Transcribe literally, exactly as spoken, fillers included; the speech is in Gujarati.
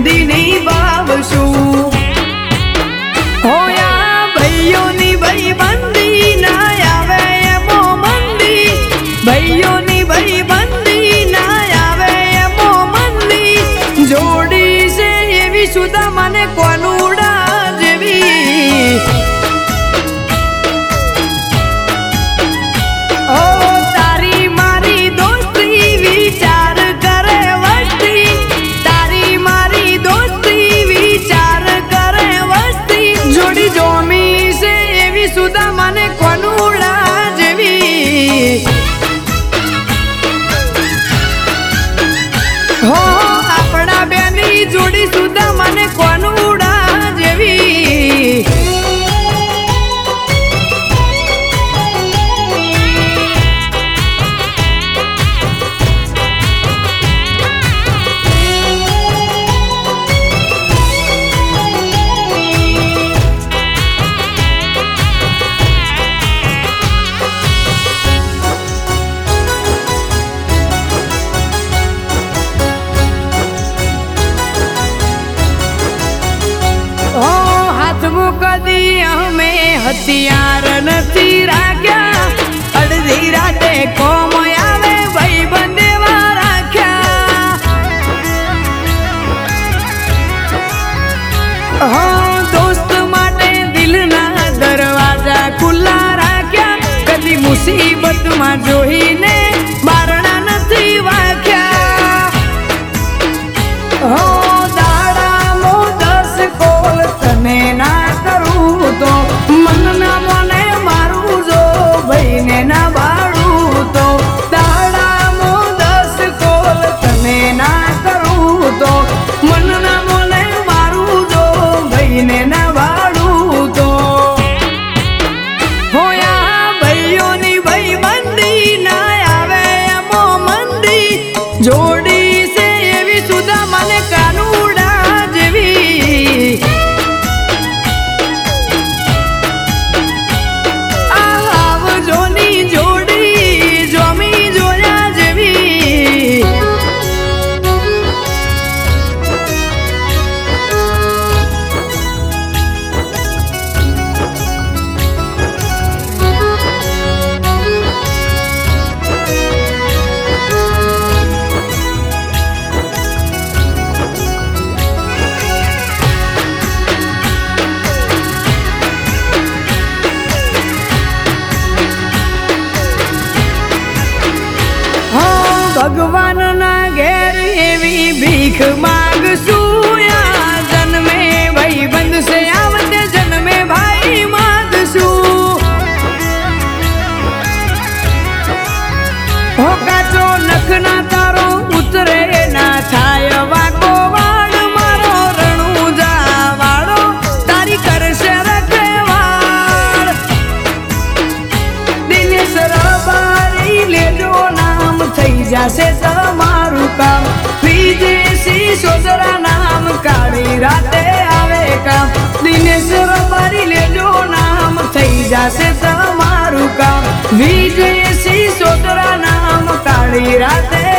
બંધીની ભાવશું હોયા ભાઈઓની ભાઈ બંધી ના આવે એમો મંદી ભાઈઓની ભાઈ બંધી ના આવે એમો મંદી જોડી છે એવી સુધા મને કોનુડા જેવી ઓ તારી મારી દોસ્તી વિચાર કરે વસ્તી તારી મારી દોસ્તી વિચાર કરે વસ્તી જોડી જોમી છે એવી સુધા મને કોનુડા જેવી હો આપણા બેની જોડી સુધા મને કોનુડા જેવી કદી અમે હથિયાર નથી રાખ્યા અડધી રાતે કોમ આવે ભાઈ બંદેવા રાખ્યા હો દોસ્ત માટે દિલના દરવાજા ખુલ્લા રાખ્યા કદી મુસીબતમાં જોઈને બારણા નથી વાખ્યા હો દાડામો દસ કોલ તને ના તો મન ના મને મારું જો ભાઈને ના બાળું તો દાડામો દસ કોલ તને ના કરું તો મન ના મને મારું જો ભાઈને ના બાળું તો હોયા ભાઈઓની ભાઈ બંધી ના આવે એમો મંદી જોડી છે એવી સુધા મને કાનુડા જેવી ભગવાન ના ઘેર એવી ભીખ માગશું યા જન્મે ભાઈ બંધશે આવતે જન્મે ભાઈ માગશું હો કાચો નખ ના તારો ઉતરે ના થાય વાકો વાળ મારો રણુજા વાળો તારી કરશે રખેવાળ દિનેશ રબારી લેજો નામ થઈ જશે તમારું કામ વિદેશી સોસરા નામ કાળી રાતે આવે કામ દિનેશ રબારી લેજો નામ થઈ જશે તમારું કામ વિદેશી સોસરા નામ કાળી રાતે